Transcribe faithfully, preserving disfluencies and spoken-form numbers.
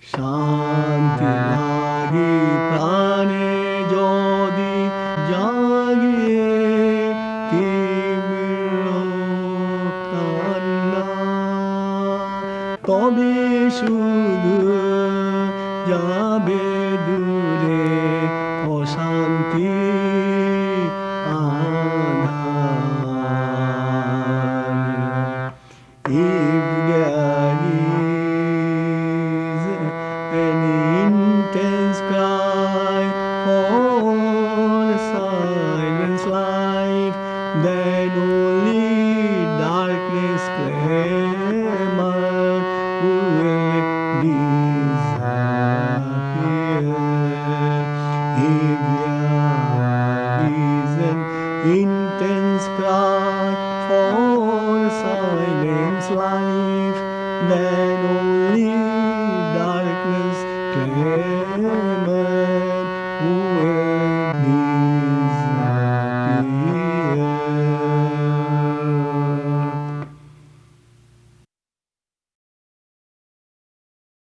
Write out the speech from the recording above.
শান্তি লাগি প্রাণে যদি জাগে তীব্র কান্না, তবে শুধু যাবে দূরে অশান্তি আধার। If there is an intense cry for silence life, then only darkness clamor will disappear. If there is an intense cry for silence life, then only darkness clamor